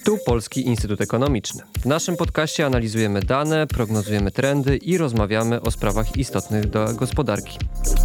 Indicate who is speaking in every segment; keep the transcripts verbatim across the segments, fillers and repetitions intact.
Speaker 1: Tu Polski Instytut Ekonomiczny. W naszym podcaście analizujemy dane, prognozujemy trendy i rozmawiamy o sprawach istotnych dla gospodarki.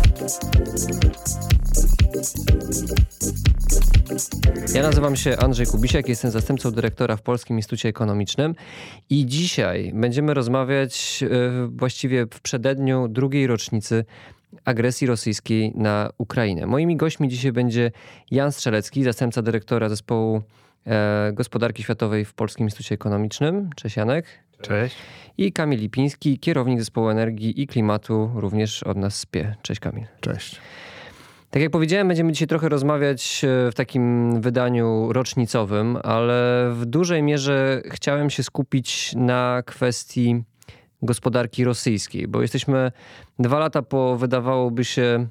Speaker 1: Ja nazywam się Andrzej Kubisiak, jestem zastępcą dyrektora w Polskim Instytucie Ekonomicznym i dzisiaj będziemy rozmawiać właściwie w przededniu drugiej rocznicy agresji rosyjskiej na Ukrainę. Moimi gośćmi dzisiaj będzie Jan Strzelecki, zastępca dyrektora zespołu e, gospodarki światowej w Polskim Instytucie Ekonomicznym. Cześć Janek.
Speaker 2: Cześć.
Speaker 1: I Kamil Lipiński, kierownik zespołu energii i klimatu, również od nas z P I E. Cześć Kamil.
Speaker 2: Cześć.
Speaker 1: Tak jak powiedziałem, będziemy dzisiaj trochę rozmawiać w takim wydaniu rocznicowym, ale w dużej mierze chciałem się skupić na kwestii gospodarki rosyjskiej, bo jesteśmy dwa lata po, wydawałoby się,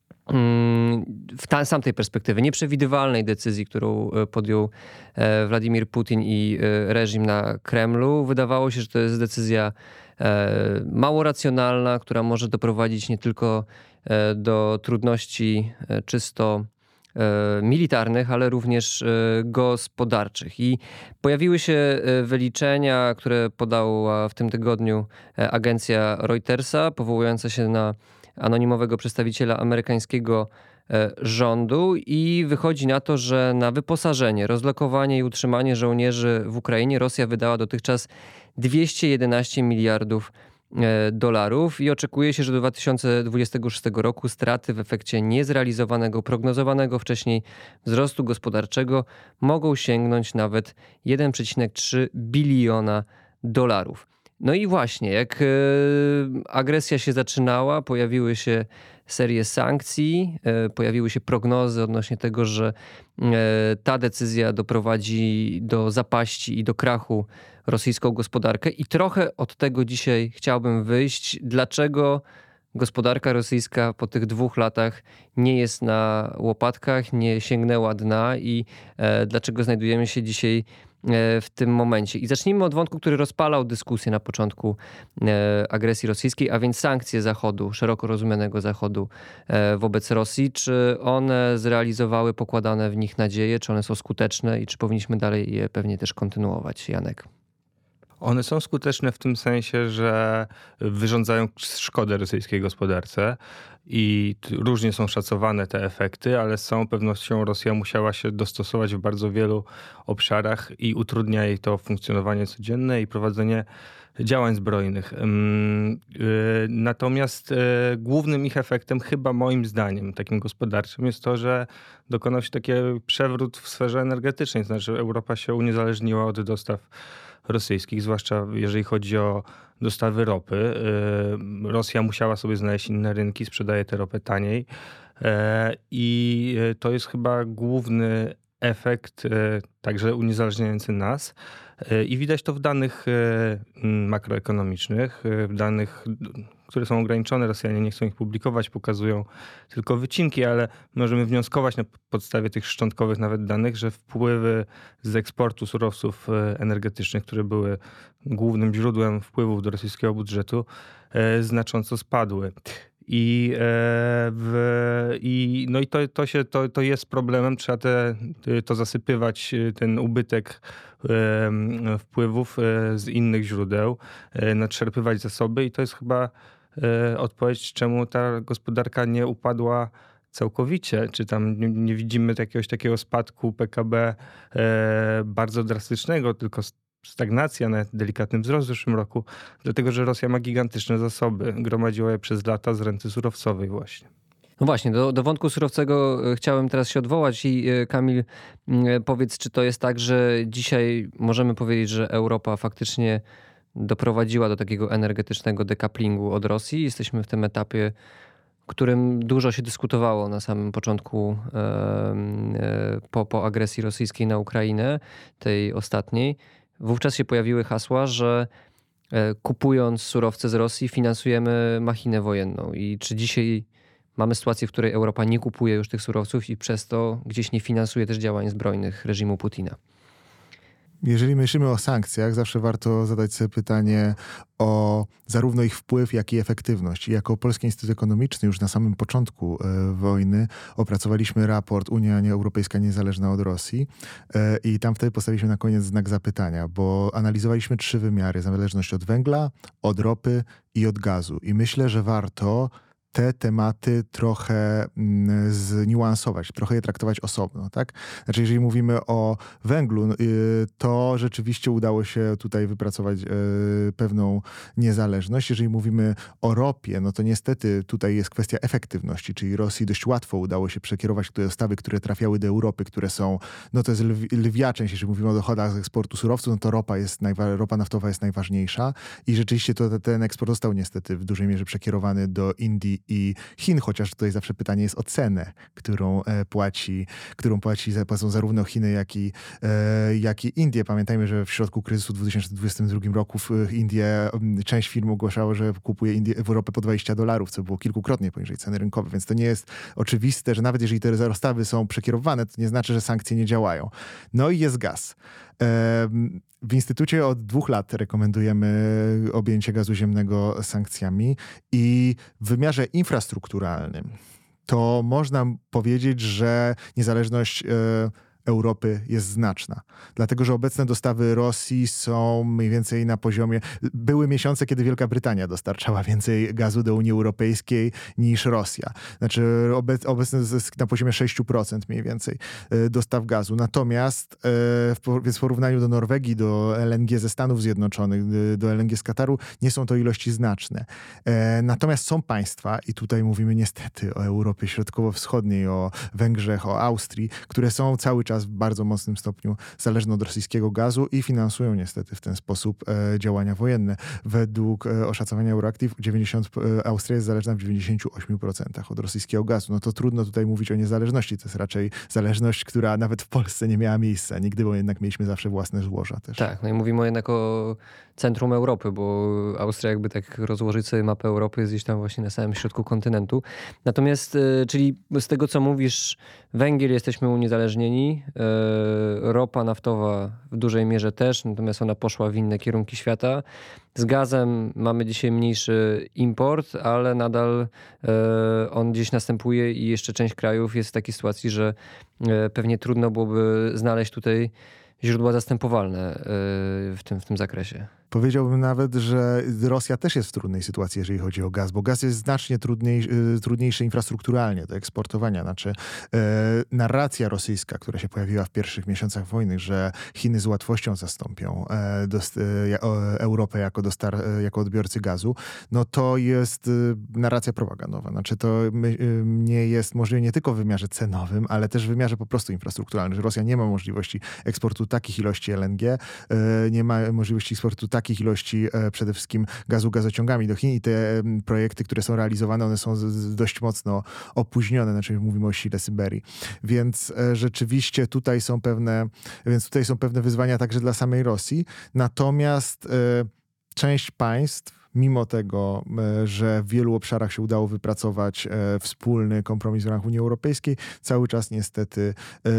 Speaker 1: w ta, z tamtej perspektywy nieprzewidywalnej decyzji, którą podjął Władimir Putin i reżim na Kremlu. Wydawało się, że to jest decyzja mało racjonalna, która może doprowadzić nie tylko do trudności czysto militarnych, ale również gospodarczych. I pojawiły się wyliczenia, które podała w tym tygodniu agencja Reutersa, powołująca się na anonimowego przedstawiciela amerykańskiego rządu, i wychodzi na to, że na wyposażenie, rozlokowanie i utrzymanie żołnierzy w Ukrainie Rosja wydała dotychczas dwieście jedenaście miliardów dolarów i oczekuje się, że do dwa tysiące dwudziestego szóstego roku straty w efekcie niezrealizowanego, prognozowanego wcześniej wzrostu gospodarczego mogą sięgnąć nawet jeden przecinek trzy biliona dolarów. No i właśnie, jak agresja się zaczynała, pojawiły się serie sankcji, pojawiły się prognozy odnośnie tego, że ta decyzja doprowadzi do zapaści i do krachu rosyjską gospodarkę. I trochę od tego dzisiaj chciałbym wyjść. Dlaczego gospodarka rosyjska po tych dwóch latach nie jest na łopatkach, nie sięgnęła dna i dlaczego znajdujemy się dzisiaj w tym momencie. I zacznijmy od wątku, który rozpalał dyskusję na początku agresji rosyjskiej, a więc sankcje Zachodu, szeroko rozumianego Zachodu wobec Rosji. Czy one zrealizowały pokładane w nich nadzieje, czy one są skuteczne i czy powinniśmy dalej je pewnie też kontynuować? Janek.
Speaker 2: One są skuteczne w tym sensie, że wyrządzają szkodę rosyjskiej gospodarce i różnie są szacowane te efekty, ale z całą pewnością Rosja musiała się dostosować w bardzo wielu obszarach i utrudnia jej to funkcjonowanie codzienne i prowadzenie działań zbrojnych. Natomiast głównym ich efektem, chyba moim zdaniem, takim gospodarczym, jest to, że dokonał się taki przewrót w sferze energetycznej. To znaczy Europa się uniezależniła od dostaw rosyjskich, zwłaszcza jeżeli chodzi o dostawy ropy. Rosja musiała sobie znaleźć inne rynki, sprzedaje tę ropę taniej i to jest chyba główny efekt, także uniezależniający nas. I widać to w danych makroekonomicznych, w danych, które są ograniczone. Rosjanie nie chcą ich publikować, pokazują tylko wycinki, ale możemy wnioskować na podstawie tych szczątkowych nawet danych, że wpływy z eksportu surowców energetycznych, które były głównym źródłem wpływów do rosyjskiego budżetu, znacząco spadły. I, w, i, no i to, to, się, to, to jest problemem, trzeba te, to zasypywać, ten ubytek wpływów z innych źródeł, nadczerpywać zasoby i to jest chyba odpowiedź, czemu ta gospodarka nie upadła całkowicie, czy tam nie, nie widzimy jakiegoś takiego spadku P K B bardzo drastycznego, tylko stagnacja, nawet delikatny wzrost w zeszłym roku, dlatego że Rosja ma gigantyczne zasoby. Gromadziła je przez lata z renty surowcowej właśnie.
Speaker 1: No właśnie, do, do wątku surowcowego chciałem teraz się odwołać i Kamil, powiedz, czy to jest tak, że dzisiaj możemy powiedzieć, że Europa faktycznie doprowadziła do takiego energetycznego dekaplingu od Rosji? Jesteśmy w tym etapie, w którym dużo się dyskutowało na samym początku po, po agresji rosyjskiej na Ukrainę, tej ostatniej. Wówczas się pojawiły hasła, że kupując surowce z Rosji finansujemy machinę wojenną. I czy dzisiaj mamy sytuację, w której Europa nie kupuje już tych surowców i przez to gdzieś nie finansuje też działań zbrojnych reżimu Putina?
Speaker 3: Jeżeli myślimy o sankcjach, zawsze warto zadać sobie pytanie o zarówno ich wpływ, jak i efektywność. I jako Polski Instytut Ekonomiczny już na samym początku e, wojny opracowaliśmy raport Unia Europejska niezależna od Rosji e, i tam wtedy postawiliśmy na koniec znak zapytania, bo analizowaliśmy trzy wymiary: zależność od węgla, od ropy i od gazu. I myślę, że warto te tematy trochę mm, zniuansować, trochę je traktować osobno, tak? Znaczy, jeżeli mówimy o węglu, y, to rzeczywiście udało się tutaj wypracować y, pewną niezależność. Jeżeli mówimy o ropie, no to niestety tutaj jest kwestia efektywności, czyli Rosji dość łatwo udało się przekierować te dostawy, które trafiały do Europy, które są, no to jest lw, lwia część, jeżeli mówimy o dochodach z eksportu surowców, no to ropa jest, najwa- ropa naftowa jest najważniejsza i rzeczywiście to, ten eksport został niestety w dużej mierze przekierowany do Indii i Chin, chociaż tutaj zawsze pytanie jest o cenę, którą e, płaci, którą płaci płacą zarówno Chiny, jak i, e, jak i Indie. Pamiętajmy, że w środku kryzysu w dwa tysiące dwudziestym drugim roku w Indie część firm ogłaszało, że kupuje Indie, w Europę po dwadzieścia dolarów, co było kilkukrotnie poniżej ceny rynkowej, więc to nie jest oczywiste, że nawet jeżeli te dostawy są przekierowane, to nie znaczy, że sankcje nie działają. No i jest gaz. W Instytucie od dwóch lat rekomendujemy objęcie gazu ziemnego sankcjami i w wymiarze infrastrukturalnym to można powiedzieć, że niezależność Europy jest znaczna. Dlatego, że obecne dostawy Rosji są mniej więcej na poziomie... Były miesiące, kiedy Wielka Brytania dostarczała więcej gazu do Unii Europejskiej niż Rosja. Znaczy obec, obecne jest na poziomie sześć procent mniej więcej dostaw gazu. Natomiast w, w porównaniu do Norwegii, do L N G ze Stanów Zjednoczonych, do L N G z Kataru, nie są to ilości znaczne. Natomiast są państwa, i tutaj mówimy niestety o Europie Środkowo-Wschodniej, o Węgrzech, o Austrii, które są cały czas w bardzo mocnym stopniu zależne od rosyjskiego gazu i finansują niestety w ten sposób e, działania wojenne. Według e, oszacowania Euroactiv dziewięćdziesiąt, e, Austria jest zależna w dziewięćdziesięciu ośmiu procentach od rosyjskiego gazu. No to trudno tutaj mówić o niezależności. To jest raczej zależność, która nawet w Polsce nie miała miejsca nigdy, bo jednak mieliśmy zawsze własne złoża też.
Speaker 1: Tak, no i mówimy jednak o centrum Europy, bo Austria, jakby tak rozłożyć sobie mapę Europy, jest gdzieś tam właśnie na samym środku kontynentu. Natomiast, e, czyli z tego, co mówisz, węgiel jesteśmy uniezależnieni, e, ropa naftowa w dużej mierze też, natomiast ona poszła w inne kierunki świata. Z gazem mamy dzisiaj mniejszy import, ale nadal e, on gdzieś następuje i jeszcze część krajów jest w takiej sytuacji, że e, pewnie trudno byłoby znaleźć tutaj źródła zastępowalne e, w tym, w tym zakresie.
Speaker 3: Powiedziałbym nawet, że Rosja też jest w trudnej sytuacji, jeżeli chodzi o gaz, bo gaz jest znacznie trudniej, trudniejszy infrastrukturalnie do eksportowania. Znaczy e, narracja rosyjska, która się pojawiła w pierwszych miesiącach wojny, że Chiny z łatwością zastąpią e, dost, e, Europę jako, dostar, e, jako odbiorcy gazu, no to jest e, narracja propagandowa. Znaczy to my, e, nie jest możliwe nie tylko w wymiarze cenowym, ale też w wymiarze po prostu infrastrukturalnym, że Rosja nie ma możliwości eksportu takich ilości L N G, e, nie ma możliwości eksportu takich takich ilości e, przede wszystkim gazu gazociągami do Chin i te e, projekty, które są realizowane, one są z, z dość mocno opóźnione, znaczy mówimy o sile Syberii. Więc e, rzeczywiście tutaj są pewne, więc tutaj są pewne wyzwania także dla samej Rosji. Natomiast e, część państw, mimo tego, że w wielu obszarach się udało wypracować wspólny kompromis w ramach Unii Europejskiej, cały czas niestety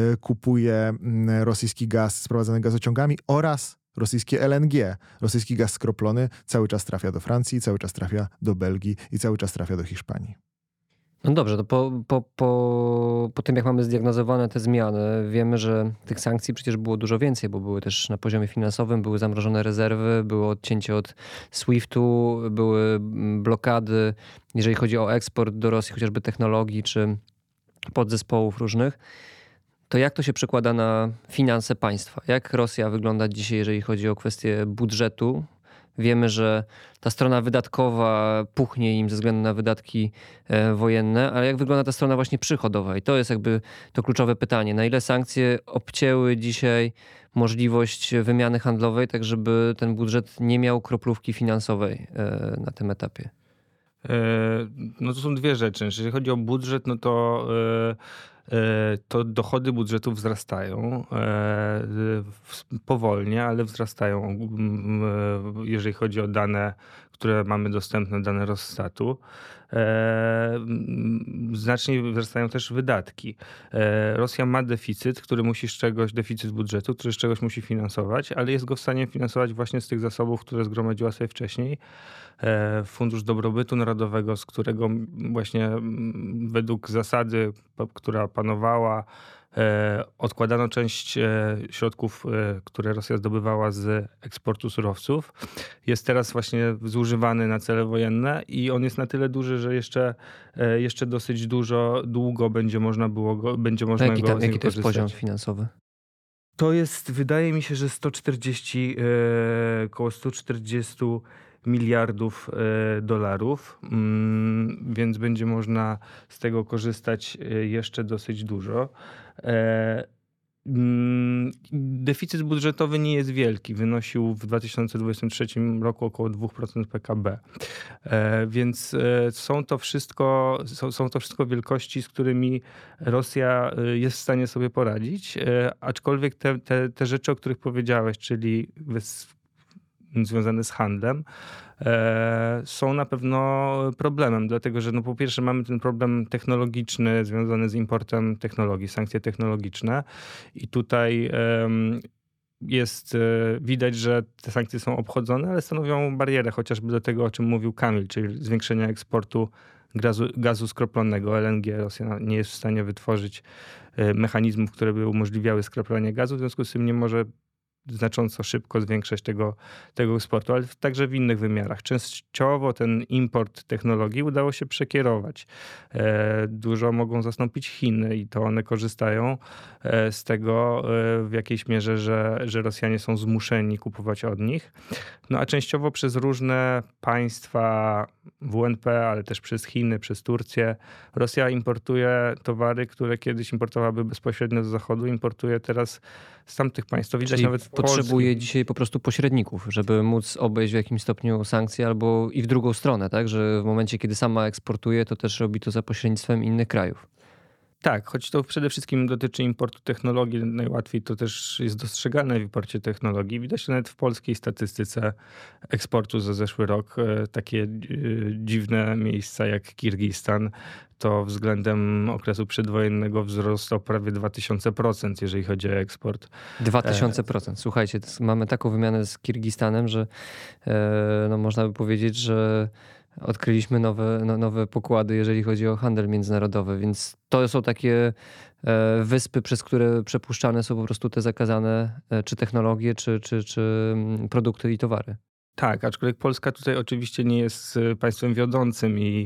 Speaker 3: kupuje rosyjski gaz sprowadzany gazociągami oraz rosyjskie L N G. Rosyjski gaz skroplony cały czas trafia do Francji, cały czas trafia do Belgii i cały czas trafia do Hiszpanii.
Speaker 1: No dobrze, to po, po, po, po tym jak mamy zdiagnozowane te zmiany, wiemy, że tych sankcji przecież było dużo więcej, bo były też na poziomie finansowym, były zamrożone rezerwy, było odcięcie od swiftu, były blokady, jeżeli chodzi o eksport do Rosji, chociażby technologii czy podzespołów różnych. To jak to się przekłada na finanse państwa? Jak Rosja wygląda dzisiaj, jeżeli chodzi o kwestię budżetu? Wiemy, że ta strona wydatkowa puchnie im ze względu na wydatki e, wojenne, ale jak wygląda ta strona właśnie przychodowa? I to jest jakby to kluczowe pytanie. Na ile sankcje obcięły dzisiaj możliwość wymiany handlowej, tak żeby ten budżet nie miał kroplówki finansowej e, na tym etapie?
Speaker 2: E, no to są dwie rzeczy. Jeżeli chodzi o budżet, no to e, to dochody budżetu wzrastają powolnie, ale wzrastają, jeżeli chodzi o dane, które mamy dostępne, dane Rossstatu. e, znacznie wzrastają też wydatki. E, Rosja ma deficyt, który musi z czegoś, deficyt budżetu, który z czegoś musi finansować, ale jest go w stanie finansować właśnie z tych zasobów, które zgromadziła sobie wcześniej. E, Fundusz Dobrobytu Narodowego, z którego właśnie mm, według zasady, po- która panowała, E, odkładano część e, środków, e, które Rosja zdobywała z eksportu surowców. Jest teraz właśnie zużywany na cele wojenne i on jest na tyle duży, że jeszcze, e, jeszcze dosyć dużo, długo będzie można było go, będzie
Speaker 1: A
Speaker 2: można
Speaker 1: jaki,
Speaker 2: go
Speaker 1: tam,
Speaker 2: z niego
Speaker 1: jaki to jest
Speaker 2: korzystać.
Speaker 1: poziom finansowy?
Speaker 2: To jest, wydaje mi się, że sto czterdzieści, e, około sto czterdzieści miliardów e, dolarów, mm, więc będzie można z tego korzystać e, jeszcze dosyć dużo. E, mm, Deficyt budżetowy nie jest wielki, wynosił w dwa tysiące dwudziestym trzecim roku około dwa procent P K B. E, Więc e, są to wszystko, są, są to wszystko wielkości, z którymi Rosja e, jest w stanie sobie poradzić, e, aczkolwiek te, te, te rzeczy, o których powiedziałeś, czyli wys- związane z handlem, e, są na pewno problemem, dlatego że no po pierwsze mamy ten problem technologiczny związany z importem technologii, sankcje technologiczne i tutaj em, jest, e, widać, że te sankcje są obchodzone, ale stanowią barierę chociażby do tego, o czym mówił Kamil, czyli zwiększenia eksportu gazu, gazu skroplonego, L N G. Rosja nie jest w stanie wytworzyć e, mechanizmów, które by umożliwiały skroplanie gazu, w związku z tym nie może znacząco szybko zwiększać tego, tego eksportu, ale także w innych wymiarach. Częściowo ten import technologii udało się przekierować. E, Dużo mogą zastąpić Chiny i to one korzystają e, z tego e, w jakiejś mierze, że, że Rosjanie są zmuszeni kupować od nich. No a częściowo przez różne państwa W N P, ale też przez Chiny, przez Turcję. Rosja importuje towary, które kiedyś importowałaby bezpośrednio z Zachodu, importuje teraz z tamtych państw. To widać
Speaker 1: Czyli
Speaker 2: nawet w
Speaker 1: potrzebuje
Speaker 2: Polsce.
Speaker 1: dzisiaj po prostu pośredników, żeby móc obejść w jakimś stopniu sankcje albo i w drugą stronę, tak? Że w momencie, kiedy sama eksportuje, to też robi to za pośrednictwem innych krajów.
Speaker 2: Tak, choć to przede wszystkim dotyczy importu technologii. Najłatwiej to też jest dostrzegalne w imporcie technologii. Widać to nawet w polskiej statystyce eksportu za zeszły rok. E, Takie e, dziwne miejsca jak Kirgistan to względem okresu przedwojennego wzrost o prawie dwa tysiące procent, jeżeli chodzi o eksport.
Speaker 1: dwa tysiące procent. Słuchajcie, to jest- mamy taką wymianę z Kirgistanem, że e, no można by powiedzieć, że odkryliśmy nowe, no, nowe pokłady, jeżeli chodzi o handel międzynarodowy, więc to są takie e, wyspy, przez które przepuszczane są po prostu te zakazane e, czy technologie, czy, czy, czy mm, produkty i towary.
Speaker 2: Tak, aczkolwiek Polska tutaj oczywiście nie jest e, państwem wiodącym i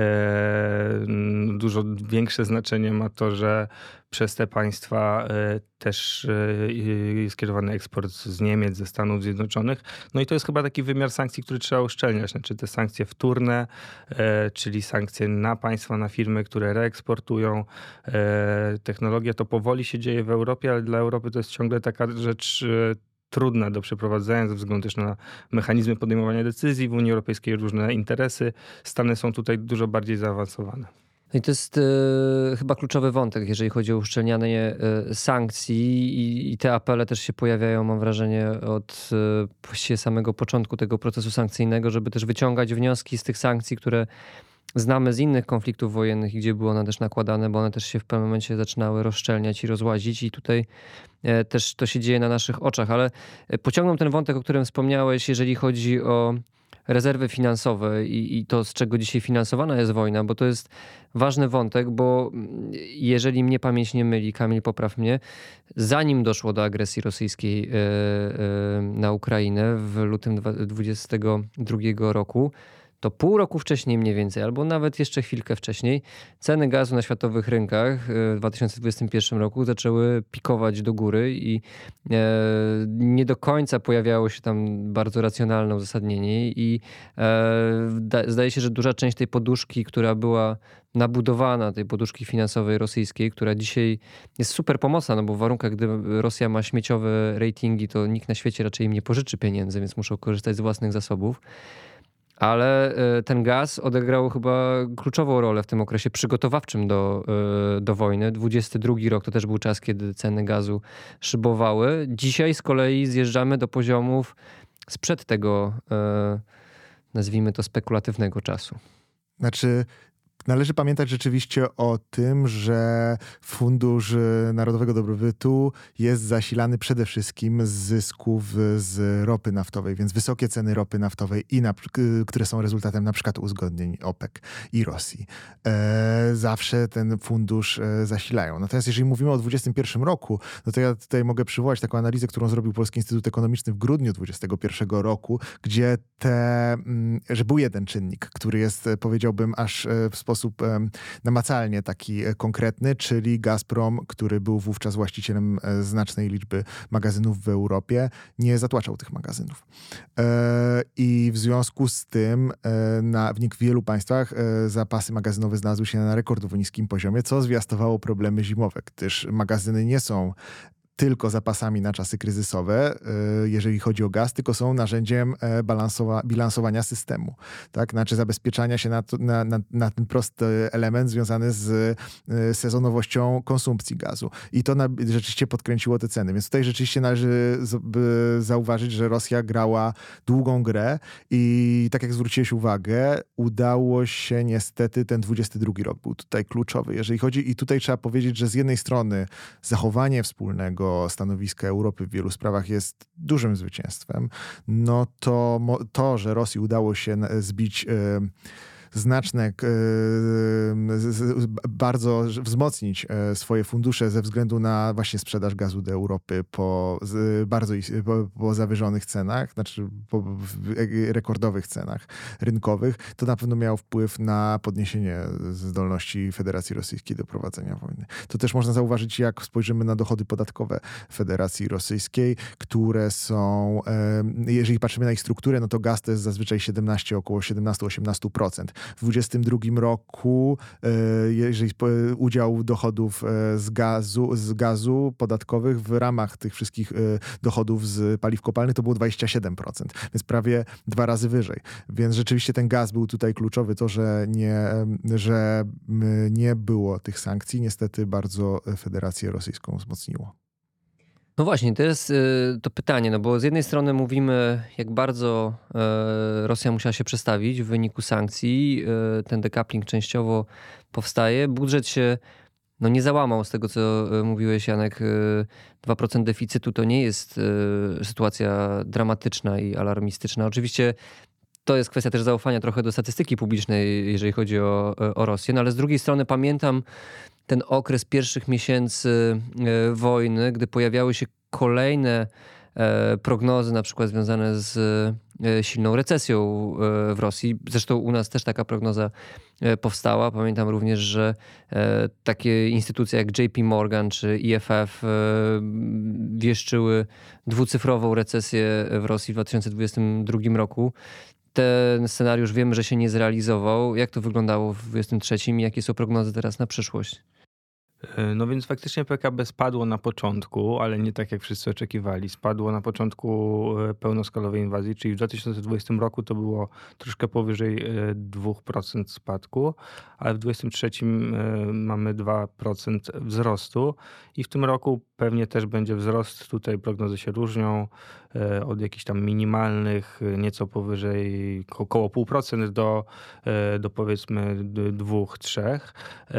Speaker 2: e, n- dużo większe znaczenie ma to, że przez te państwa e, też e, jest kierowany eksport z Niemiec, ze Stanów Zjednoczonych. No i to jest chyba taki wymiar sankcji, który trzeba uszczelniać. Znaczy te sankcje wtórne, e, czyli sankcje na państwa, na firmy, które reeksportują e, technologię. To powoli się dzieje w Europie, ale dla Europy to jest ciągle taka rzecz e, trudna do przeprowadzenia ze względu też na mechanizmy podejmowania decyzji w Unii Europejskiej, różne interesy. Stany są tutaj dużo bardziej zaawansowane.
Speaker 1: No i to jest e, chyba kluczowy wątek, jeżeli chodzi o uszczelnianie e, sankcji i, i te apele też się pojawiają, mam wrażenie, od e, właściwie samego początku tego procesu sankcyjnego, żeby też wyciągać wnioski z tych sankcji, które znamy z innych konfliktów wojennych, gdzie były one też nakładane, bo one też się w pewnym momencie zaczynały rozszczelniać i rozłazić i tutaj e, też to się dzieje na naszych oczach, ale e, pociągnę ten wątek, o którym wspomniałeś, jeżeli chodzi o rezerwy finansowe i, i to, z czego dzisiaj finansowana jest wojna, bo to jest ważny wątek, bo mm, jeżeli mnie pamięć nie myli, Kamil, popraw mnie, zanim doszło do agresji rosyjskiej e, e, na Ukrainę w lutym dwudziestego drugiego roku, to pół roku wcześniej mniej więcej, albo nawet jeszcze chwilkę wcześniej, ceny gazu na światowych rynkach w dwa tysiące dwudziestym pierwszym roku zaczęły pikować do góry i e, nie do końca pojawiało się tam bardzo racjonalne uzasadnienie i e, da, zdaje się, że duża część tej poduszki, która była nabudowana, tej poduszki finansowej rosyjskiej, która dzisiaj jest super pomocna, no bo w warunkach, gdy Rosja ma śmieciowe ratingi, to nikt na świecie raczej im nie pożyczy pieniędzy, więc muszą korzystać z własnych zasobów. Ale e, ten gaz odegrał chyba kluczową rolę w tym okresie przygotowawczym do, e, do wojny. dwudziesty drugi rok to też był czas, kiedy ceny gazu szybowały. Dzisiaj z kolei zjeżdżamy do poziomów sprzed tego, e, nazwijmy to, spekulatywnego czasu.
Speaker 3: Znaczy, należy pamiętać rzeczywiście o tym, że Fundusz Narodowego Dobrobytu jest zasilany przede wszystkim z zysków z ropy naftowej, więc wysokie ceny ropy naftowej, i na, które są rezultatem na przykład uzgodnień OPEC i Rosji, e, zawsze ten fundusz e, zasilają. Natomiast jeżeli mówimy o dwudziestym pierwszym roku, no to ja tutaj mogę przywołać taką analizę, którą zrobił Polski Instytut Ekonomiczny w grudniu dwudziestego pierwszego roku, gdzie te, że był jeden czynnik, który jest, powiedziałbym, aż w sposób sposób namacalnie taki konkretny, czyli Gazprom, który był wówczas właścicielem znacznej liczby magazynów w Europie, nie zatłaczał tych magazynów. I w związku z tym na, w wielu państwach zapasy magazynowe znalazły się na rekordowo niskim poziomie, co zwiastowało problemy zimowe, gdyż magazyny nie są tylko zapasami na czasy kryzysowe, jeżeli chodzi o gaz, tylko są narzędziem balansowa- bilansowania systemu. Tak? Znaczy zabezpieczania się na, to, na, na, na ten prosty element związany z sezonowością konsumpcji gazu. I to na, rzeczywiście podkręciło te ceny. Więc tutaj rzeczywiście należy z, zauważyć, że Rosja grała długą grę i tak jak zwróciłeś uwagę, udało się niestety, ten dwudziesty drugi rok był tutaj kluczowy. Jeżeli chodzi, i tutaj trzeba powiedzieć, że z jednej strony zachowanie wspólnego stanowiska Europy w wielu sprawach jest dużym zwycięstwem, no to to, że Rosji udało się zbić znaczne, bardzo wzmocnić swoje fundusze ze względu na właśnie sprzedaż gazu do Europy po bardzo po, po zawyżonych cenach, znaczy po rekordowych cenach rynkowych, to na pewno miało wpływ na podniesienie zdolności Federacji Rosyjskiej do prowadzenia wojny. To też można zauważyć, jak spojrzymy na dochody podatkowe Federacji Rosyjskiej, które są, jeżeli patrzymy na ich strukturę, no to gaz to jest zazwyczaj siedemnaście, około siedemnaście do osiemnastu procent. W dwudziestym drugim roku, jeżeli udział dochodów z gazu, z gazu podatkowych w ramach tych wszystkich dochodów z paliw kopalnych to było dwadzieścia siedem procent, więc prawie dwa razy wyżej. Więc rzeczywiście ten gaz był tutaj kluczowy. To, że nie, że nie było tych sankcji, niestety bardzo Federację Rosyjską wzmocniło.
Speaker 1: No właśnie, to jest y, to pytanie, no bo z jednej strony mówimy, jak bardzo y, Rosja musiała się przestawić w wyniku sankcji. Y, ten decoupling częściowo powstaje. Budżet się no, nie załamał z tego, co y, mówiłeś, Janek. Y, dwa procent deficytu to nie jest y, sytuacja dramatyczna i alarmistyczna. Oczywiście to jest kwestia też zaufania trochę do statystyki publicznej, jeżeli chodzi o, o Rosję. No ale z drugiej strony pamiętam ten okres pierwszych miesięcy wojny, gdy pojawiały się kolejne prognozy, na przykład związane z silną recesją w Rosji. Zresztą u nas też taka prognoza powstała. Pamiętam również, że takie instytucje jak J P Morgan czy I F F wieszczyły dwucyfrową recesję w Rosji w dwa tysiące dwudziestym drugim roku. Ten scenariusz wiemy, że się nie zrealizował. Jak to wyglądało w dwudziestym trzecim i jakie są prognozy teraz na przyszłość?
Speaker 2: No więc faktycznie P K B spadło na początku, ale nie tak jak wszyscy oczekiwali. Spadło na początku pełnoskalowej inwazji, czyli w dwa tysiące dwudziestym roku to było troszkę powyżej dwa procent spadku, ale w dwudziestym trzecim mamy dwa procent wzrostu i w tym roku pewnie też będzie wzrost. Tutaj prognozy się różnią od jakichś tam minimalnych, nieco powyżej, około pół procent do, do powiedzmy dwóch, trzech.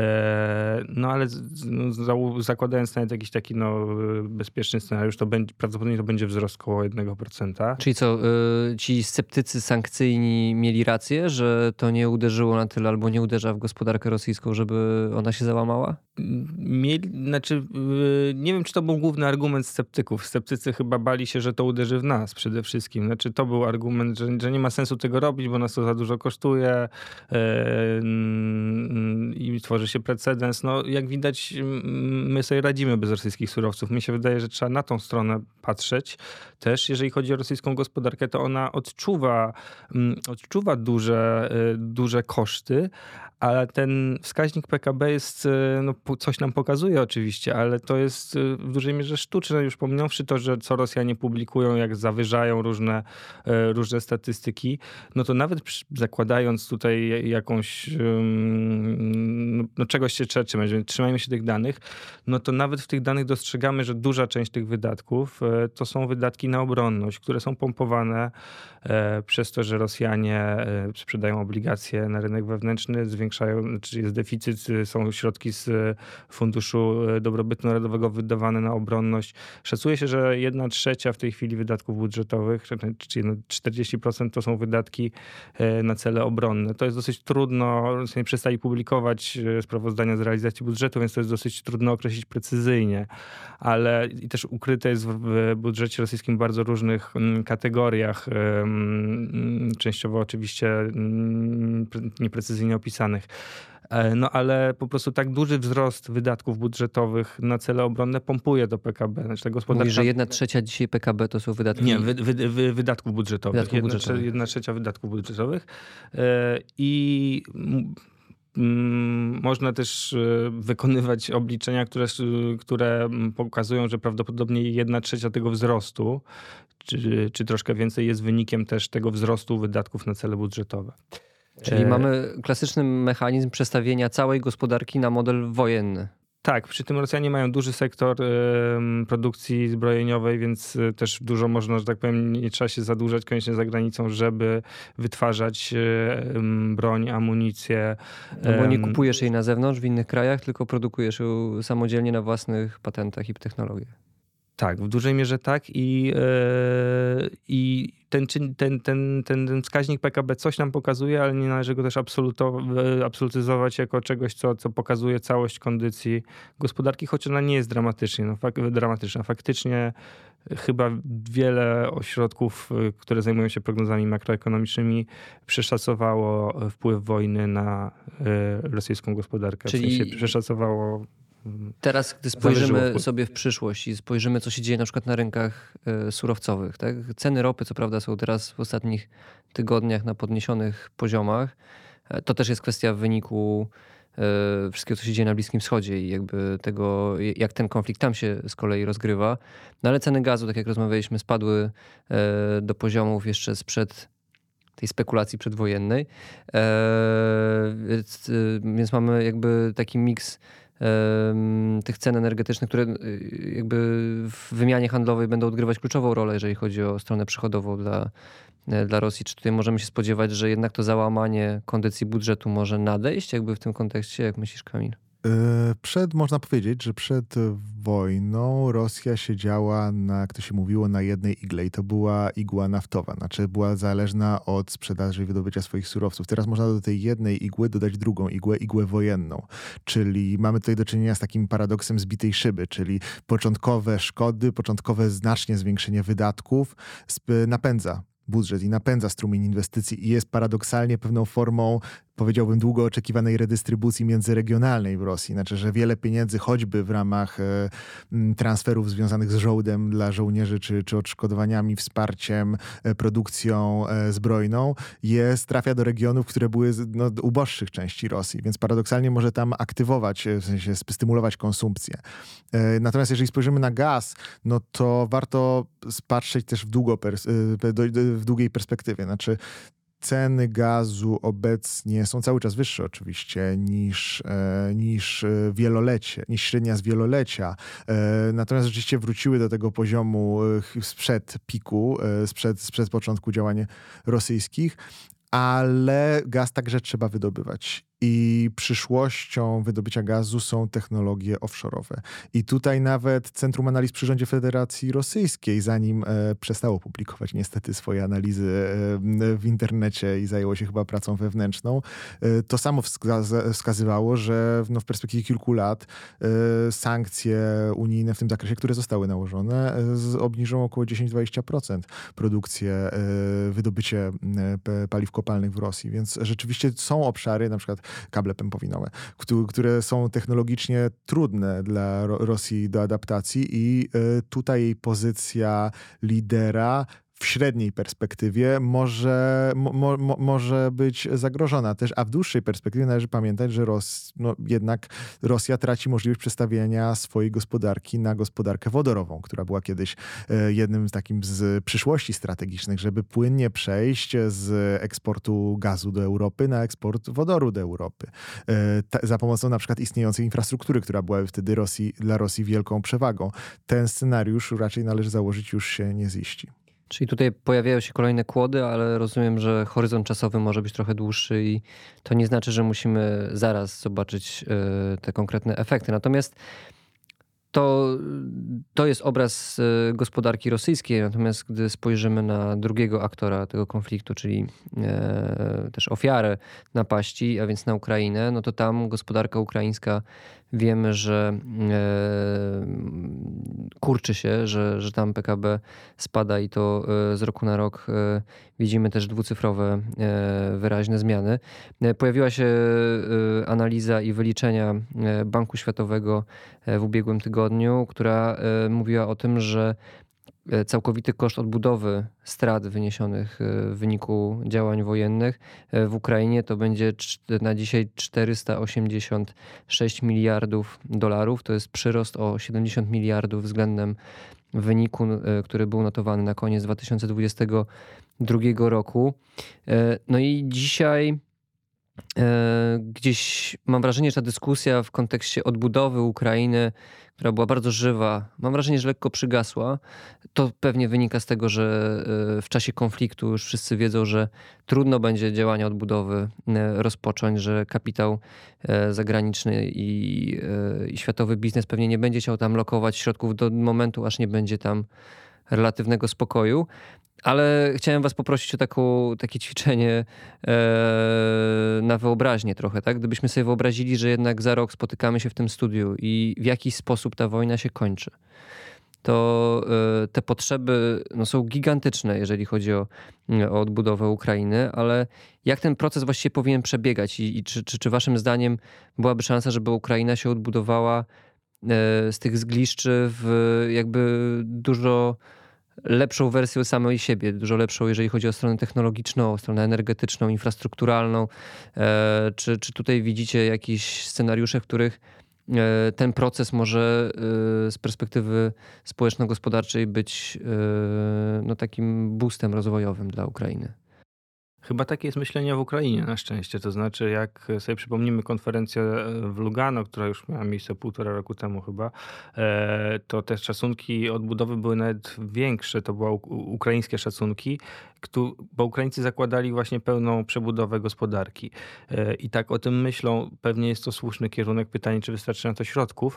Speaker 2: No ale no, zakładając nawet jakiś taki no, bezpieczny scenariusz, to będzie, prawdopodobnie to będzie wzrost około jednego procenta.
Speaker 1: Czyli co, ci sceptycy sankcyjni mieli rację, że to nie uderzyło na tyle albo nie uderza w gospodarkę rosyjską, żeby ona się załamała?
Speaker 2: Mieli, znaczy, nie wiem, czy to był główny argument sceptyków. Sceptycy chyba bali się, że to uderzy w nas przede wszystkim. Znaczy, to był argument, że, że nie ma sensu tego robić, bo nas to za dużo kosztuje yy, i tworzy się precedens. No, jak widać, my sobie radzimy bez rosyjskich surowców. Mi się wydaje, że trzeba na tą stronę patrzeć. Też, jeżeli chodzi o rosyjską gospodarkę, to ona odczuwa, odczuwa duże, duże koszty, ale ten wskaźnik P K B jest, no, coś nam pokazuje oczywiście, ale to jest w dużej mierze sztuczne, już pominiąwszy to, że co Rosjanie publikują, jak zawyżają różne, różne statystyki, no to nawet zakładając tutaj jakąś, no czegoś się trzeba trzymać, trzymajmy się tej tych danych, no to nawet w tych danych dostrzegamy, że duża część tych wydatków e, to są wydatki na obronność, które są pompowane e, przez to, że Rosjanie e, sprzedają obligacje na rynek wewnętrzny, zwiększają, czy jest deficyt, są środki z Funduszu Dobrobytu Narodowego wydawane na obronność. Szacuje się, że jedna trzecia w tej chwili wydatków budżetowych, czyli czterdzieści procent to są wydatki na cele obronne. To jest dosyć trudno, nie przestali publikować sprawozdania z realizacji budżetu, więc to jest dosyć trudno określić precyzyjnie, ale i też ukryte jest w budżecie rosyjskim w bardzo różnych kategoriach, częściowo oczywiście nieprecyzyjnie opisanych. No ale po prostu tak duży wzrost wydatków budżetowych na cele obronne pompuje do P K B. Znaczy, gospodarka...
Speaker 1: Mówisz, że jedna trzecia dzisiaj P K B to są wydatki...
Speaker 2: Nie, wy, wy, wy, wydatków budżetowych.
Speaker 1: Wydatków
Speaker 2: jedna,
Speaker 1: budżetowych.
Speaker 2: trze, jedna trzecia wydatków budżetowych. I mm, można też wykonywać obliczenia, które, które pokazują, że prawdopodobnie jedna trzecia tego wzrostu, czy, czy troszkę więcej, jest wynikiem też tego wzrostu wydatków na cele budżetowe.
Speaker 1: Czyli e... mamy klasyczny mechanizm przestawienia całej gospodarki na model wojenny.
Speaker 2: Tak, przy tym Rosjanie mają duży sektor y, produkcji zbrojeniowej, więc też dużo można, że tak powiem, nie trzeba się zadłużać koniecznie za granicą, żeby wytwarzać y, broń, amunicję.
Speaker 1: No bo nie kupujesz jej na zewnątrz w innych krajach, tylko produkujesz ją samodzielnie na własnych patentach i technologiach. Tak,
Speaker 2: w dużej mierze tak i, yy, i ten, ten, ten, ten, ten wskaźnik P K B coś nam pokazuje, ale nie należy go też absolutyzować jako czegoś, co, co pokazuje całość kondycji gospodarki, choć ona nie jest dramatycznie, no, fak, dramatyczna. Faktycznie chyba wiele ośrodków, które zajmują się prognozami makroekonomicznymi, przeszacowało wpływ wojny na yy, rosyjską gospodarkę.
Speaker 1: Czyli...
Speaker 2: W sensie przeszacowało...
Speaker 1: Teraz, gdy spojrzymy sobie w przyszłość i spojrzymy, co się dzieje na przykład na rynkach y, surowcowych, tak? Ceny ropy, co prawda, są teraz w ostatnich tygodniach na podniesionych poziomach. To też jest kwestia wyniku y, wszystkiego, co się dzieje na Bliskim Wschodzie i jakby tego, jak ten konflikt tam się z kolei rozgrywa. No ale ceny gazu, tak jak rozmawialiśmy, spadły y, do poziomów jeszcze sprzed tej spekulacji przedwojennej. E, więc, y, więc mamy jakby taki miks tych cen energetycznych, które jakby w wymianie handlowej będą odgrywać kluczową rolę, jeżeli chodzi o stronę przychodową dla, dla Rosji. Czy tutaj możemy się spodziewać, że jednak to załamanie kondycji budżetu może nadejść jakby w tym kontekście? Jak myślisz, Kamil?
Speaker 3: Przed, można powiedzieć, że przed wojną Rosja siedziała, na, jak to się mówiło, na jednej igle i to była igła naftowa, znaczy była zależna od sprzedaży i wydobycia swoich surowców. Teraz można do tej jednej igły dodać drugą igłę, igłę wojenną, czyli mamy tutaj do czynienia z takim paradoksem zbitej szyby, czyli początkowe szkody, początkowe znacznie zwiększenie wydatków napędza budżet i napędza strumień inwestycji i jest paradoksalnie pewną formą, powiedziałbym, długo oczekiwanej redystrybucji międzyregionalnej w Rosji. Znaczy, że wiele pieniędzy choćby w ramach e, transferów związanych z żołdem dla żołnierzy, czy, czy odszkodowaniami, wsparciem, e, produkcją e, zbrojną, jest, trafia do regionów, które były z no, uboższych części Rosji, więc paradoksalnie może tam aktywować, w sensie stymulować konsumpcję. E, natomiast jeżeli spojrzymy na gaz, no to warto patrzeć też w, długo pers- w długiej perspektywie. Znaczy, ceny gazu obecnie są cały czas wyższe oczywiście niż, e, niż wielolecie, niż średnia z wielolecia. E, natomiast rzeczywiście wróciły do tego poziomu e, sprzed piku, e, sprzed, sprzed początku działań rosyjskich, ale gaz także trzeba wydobywać. I przyszłością wydobycia gazu są technologie offshore'owe. I tutaj nawet Centrum Analiz przy Rządzie Federacji Rosyjskiej, zanim e, przestało publikować niestety swoje analizy e, w internecie i zajęło się chyba pracą wewnętrzną, e, to samo wska- wskazywało, że no, w perspektywie kilku lat e, sankcje unijne w tym zakresie, które zostały nałożone, e, z, obniżą około dziesięć do dwudziestu procent produkcję, e, wydobycie e, paliw kopalnych w Rosji. Więc rzeczywiście są obszary, na przykład kable pępowinowe, które są technologicznie trudne dla Rosji do adaptacji i tutaj jej pozycja lidera w w średniej perspektywie może, mo, mo, może być zagrożona też, a w dłuższej perspektywie należy pamiętać, że Ros, no, jednak Rosja traci możliwość przestawienia swojej gospodarki na gospodarkę wodorową, która była kiedyś jednym z takim z przyszłości strategicznych, żeby płynnie przejść z eksportu gazu do Europy na eksport wodoru do Europy. Ta, za pomocą na przykład istniejącej infrastruktury, która była wtedy Rosji, dla Rosji wielką przewagą. Ten scenariusz raczej należy założyć już się nie ziści.
Speaker 1: Czyli tutaj pojawiają się kolejne kłody, ale rozumiem, że horyzont czasowy może być trochę dłuższy i to nie znaczy, że musimy zaraz zobaczyć te konkretne efekty. Natomiast to, to jest obraz gospodarki rosyjskiej, natomiast gdy spojrzymy na drugiego aktora tego konfliktu, czyli e, też ofiarę napaści, a więc na Ukrainę, no to tam gospodarka ukraińska wiemy, że e, kurczy się, że, że tam P K B spada i to e, z roku na rok e, widzimy też dwucyfrowe e, wyraźne zmiany. E, pojawiła się e, analiza i wyliczenia e, Banku Światowego e, w ubiegłym tygodniu, która e, mówiła o tym, że całkowity koszt odbudowy strat wyniesionych w wyniku działań wojennych w Ukrainie to będzie na dzisiaj czterysta osiemdziesiąt sześć miliardów dolarów. To jest przyrost o siedemdziesiąt miliardów względem wyniku, który był notowany na koniec dwa tysiące dwudziestego drugiego roku. No i dzisiaj gdzieś mam wrażenie, że ta dyskusja w kontekście odbudowy Ukrainy, która była bardzo żywa, mam wrażenie, że lekko przygasła. To pewnie wynika z tego, że w czasie konfliktu już wszyscy wiedzą, że trudno będzie działania odbudowy rozpocząć, że kapitał zagraniczny i, i światowy biznes pewnie nie będzie chciał tam lokować środków do momentu, aż nie będzie tam relatywnego spokoju. Ale chciałem was poprosić o taką, takie ćwiczenie e, na wyobraźnię trochę, tak? Gdybyśmy sobie wyobrazili, że jednak za rok spotykamy się w tym studiu i w jakiś sposób ta wojna się kończy, to e, te potrzeby no, są gigantyczne, jeżeli chodzi o, o odbudowę Ukrainy, ale jak ten proces właściwie powinien przebiegać i, i czy, czy, czy waszym zdaniem byłaby szansa, żeby Ukraina się odbudowała e, z tych zgliszczy w jakby dużo lepszą wersję samej siebie, dużo lepszą, jeżeli chodzi o stronę technologiczną, o stronę energetyczną, infrastrukturalną. E, czy, czy tutaj widzicie jakieś scenariusze, w których e, ten proces może e, z perspektywy społeczno-gospodarczej być e, no, takim boostem rozwojowym dla Ukrainy?
Speaker 2: Chyba takie jest myślenie w Ukrainie na szczęście. To znaczy, jak sobie przypomnimy konferencję w Lugano, która już miała miejsce półtora roku temu chyba, to te szacunki odbudowy były nawet większe. To były ukraińskie szacunki, bo Ukraińcy zakładali właśnie pełną przebudowę gospodarki. I tak o tym myślą. Pewnie jest to słuszny kierunek. Pytanie, czy wystarczy na to środków.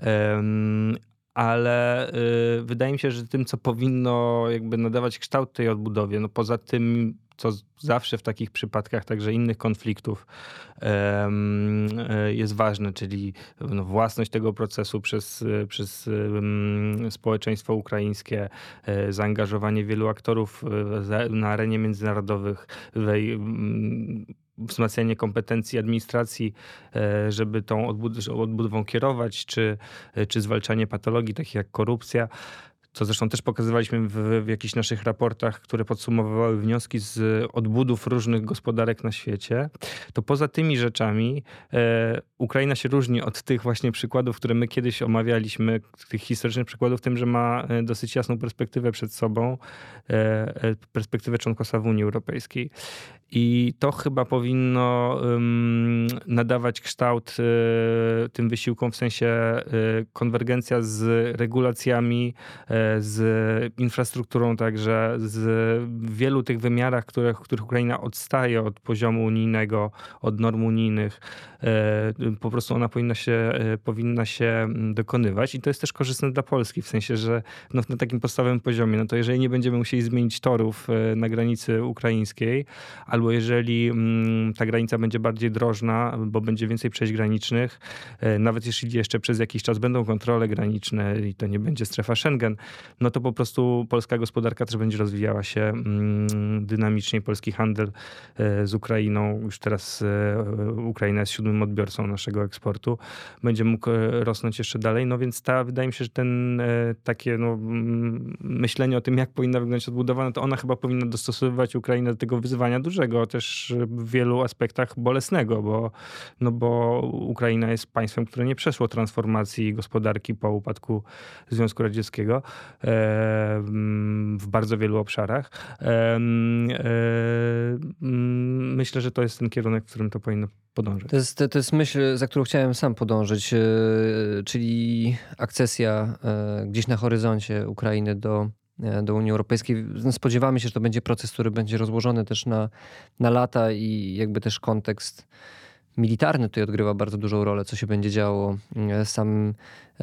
Speaker 2: Ale y, wydaje mi się, że tym, co powinno jakby nadawać kształt tej odbudowie, no poza tym, co zawsze w takich przypadkach także innych konfliktów um, jest ważne, czyli no, własność tego procesu przez, przez um, społeczeństwo ukraińskie, zaangażowanie wielu aktorów na arenie międzynarodowych, um, wzmacnianie kompetencji administracji, żeby tą odbudową kierować, czy, czy zwalczanie patologii takich jak korupcja. Co zresztą też pokazywaliśmy w, w jakichś naszych raportach, które podsumowywały wnioski z odbudów różnych gospodarek na świecie, to poza tymi rzeczami e, Ukraina się różni od tych właśnie przykładów, które my kiedyś omawialiśmy, tych historycznych przykładów, tym, że ma dosyć jasną perspektywę przed sobą, e, perspektywę członkostwa w Unii Europejskiej. I to chyba powinno um, nadawać kształt y, tym wysiłkom, w sensie y, konwergencja z regulacjami, y, z infrastrukturą także, z wielu tych wymiarach, które, w których Ukraina odstaje od poziomu unijnego, od norm unijnych. Y, po prostu ona powinna się, y, powinna się dokonywać i to jest też korzystne dla Polski, w sensie, że no, na takim podstawowym poziomie, no to jeżeli nie będziemy musieli zmienić torów y, na granicy ukraińskiej, albo jeżeli mm, ta granica będzie bardziej drożna, bo będzie więcej przejść granicznych, nawet jeśli jeszcze przez jakiś czas będą kontrole graniczne i to nie będzie strefa Schengen, no to po prostu polska gospodarka też będzie rozwijała się mm, dynamicznie. Polski handel e, z Ukrainą, już teraz e, Ukraina jest siódmym odbiorcą naszego eksportu, będzie mógł e, rosnąć jeszcze dalej. No więc ta, wydaje mi się, że ten e, takie no, mm, myślenie o tym, jak powinna wyglądać odbudowa, no to ona chyba powinna dostosowywać Ukrainę do tego wyzwania dużego, też w wielu aspektach bolesnego, bo, no bo Ukraina jest państwem, które nie przeszło transformacji gospodarki po upadku Związku Radzieckiego w bardzo wielu obszarach. Myślę, że to jest ten kierunek, w którym to powinno podążać.
Speaker 1: To jest, to jest myśl, za którą chciałem sam podążyć, czyli akcesja gdzieś na horyzoncie Ukrainy do do Unii Europejskiej. Spodziewamy się, że to będzie proces, który będzie rozłożony też na, na lata i jakby też kontekst militarny tutaj odgrywa bardzo dużą rolę, co się będzie działo z samym,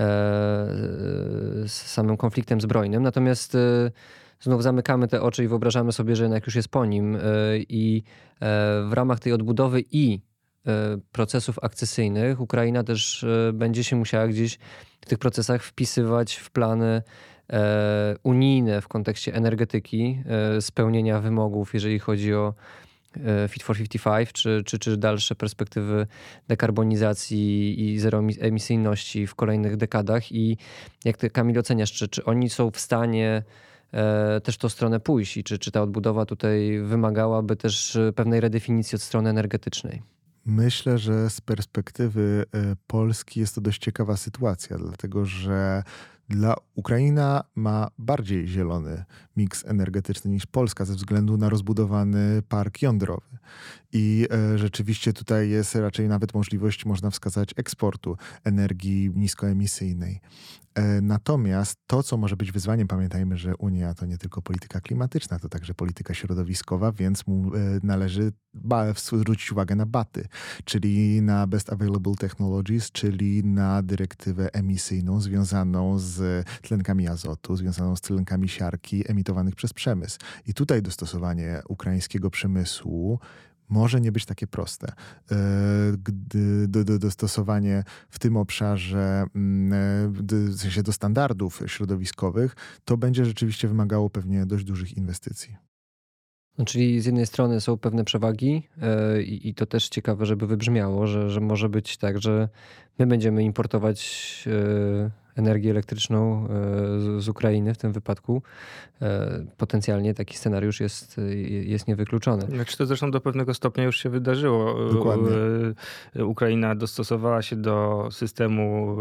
Speaker 1: z samym konfliktem zbrojnym. Natomiast znów zamykamy te oczy i wyobrażamy sobie, że jednak już jest po nim i w ramach tej odbudowy i procesów akcesyjnych Ukraina też będzie się musiała gdzieś w tych procesach wpisywać w plany unijne w kontekście energetyki, spełnienia wymogów, jeżeli chodzi o Fit for pięćdziesiąt pięć, czy, czy, czy dalsze perspektywy dekarbonizacji i zeroemisyjności w kolejnych dekadach. I jak ty, Kamil, oceniasz, czy, czy oni są w stanie też w tą stronę pójść i czy, czy ta odbudowa tutaj wymagałaby też pewnej redefinicji od strony energetycznej?
Speaker 3: Myślę, że z perspektywy Polski jest to dość ciekawa sytuacja, dlatego że dla Ukraina ma bardziej zielony miks energetyczny niż Polska ze względu na rozbudowany park jądrowy. I e, rzeczywiście tutaj jest raczej nawet możliwość, można wskazać, eksportu energii niskoemisyjnej. E, natomiast to, co może być wyzwaniem, pamiętajmy, że Unia to nie tylko polityka klimatyczna, to także polityka środowiskowa, więc mu e, należy ba- zwrócić uwagę na baty, czyli na Best Available Technologies, czyli na dyrektywę emisyjną związaną z tlenkami azotu, związaną z tlenkami siarki emitowanych przez przemysł. I tutaj dostosowanie ukraińskiego przemysłu może nie być takie proste. Gdy do, do, dostosowanie w tym obszarze, w sensie do standardów środowiskowych, to będzie rzeczywiście wymagało pewnie dość dużych inwestycji.
Speaker 1: No, czyli z jednej strony są pewne przewagi yy, i to też ciekawe, żeby wybrzmiało, że, że może być tak, że my będziemy importować yy, energię elektryczną yy, z, z Ukrainy w tym wypadku. Yy, potencjalnie taki scenariusz jest, jest niewykluczony.
Speaker 2: Znaczy to zresztą do pewnego stopnia już się wydarzyło.
Speaker 3: Dokładnie.
Speaker 2: Ukraina dostosowała się do systemu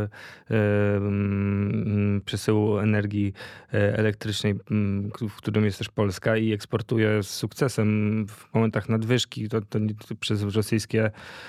Speaker 2: przesyłu energii elektrycznej, w którym jest też Polska i eksportuje z sukcesem w momentach nadwyżki. To, to, to przez rosyjskie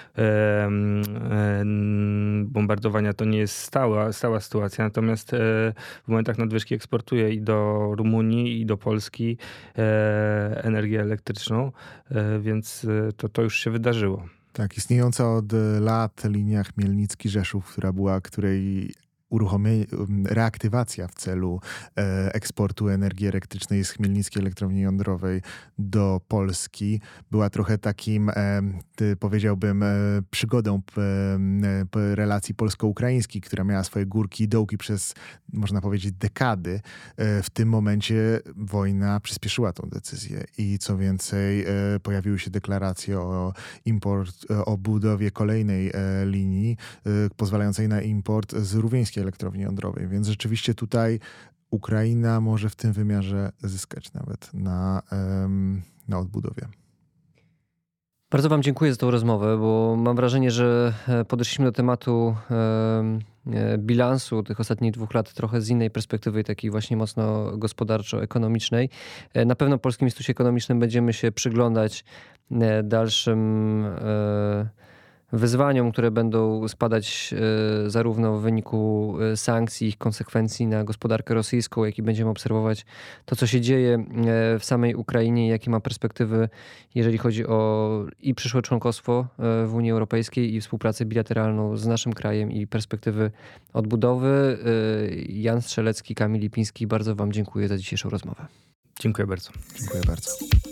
Speaker 2: bombardowania to nie jest stała, stała sytuacja, natomiast w momentach nadwyżki eksportuje i do Rumunii, i do Polski energię elektryczną, więc to, to już się wydarzyło.
Speaker 3: Tak, istniejąca od lat linia Chmielnicki-Rzeszów, która była, której uruchomienie, reaktywacja w celu e, eksportu energii elektrycznej z Chmielnickiej Elektrowni Jądrowej do Polski była trochę takim, e, ty, powiedziałbym, e, przygodą p, p, relacji polsko-ukraińskich, która miała swoje górki i dołki przez, można powiedzieć, dekady. E, w tym momencie wojna przyspieszyła tą decyzję i co więcej, e, pojawiły się deklaracje o import, o budowie kolejnej e, linii e, pozwalającej na import z Rówieńskiej Elektrowni Jądrowej, więc rzeczywiście tutaj Ukraina może w tym wymiarze zyskać nawet na, na odbudowie.
Speaker 1: Bardzo wam dziękuję za tą rozmowę, bo mam wrażenie, że podeszliśmy do tematu bilansu tych ostatnich dwóch lat trochę z innej perspektywy, takiej właśnie mocno gospodarczo-ekonomicznej. Na pewno w Polskim Instytucie Ekonomicznym będziemy się przyglądać dalszym wyzwaniom, które będą spadać zarówno w wyniku sankcji, ich konsekwencji na gospodarkę rosyjską, jak i będziemy obserwować to, co się dzieje w samej Ukrainie, jakie ma perspektywy, jeżeli chodzi o i przyszłe członkostwo w Unii Europejskiej i współpracę bilateralną z naszym krajem i perspektywy odbudowy. Jan Strzelecki, Kamil Lipiński, bardzo wam dziękuję za dzisiejszą rozmowę.
Speaker 2: Dziękuję bardzo.
Speaker 3: Dziękuję bardzo.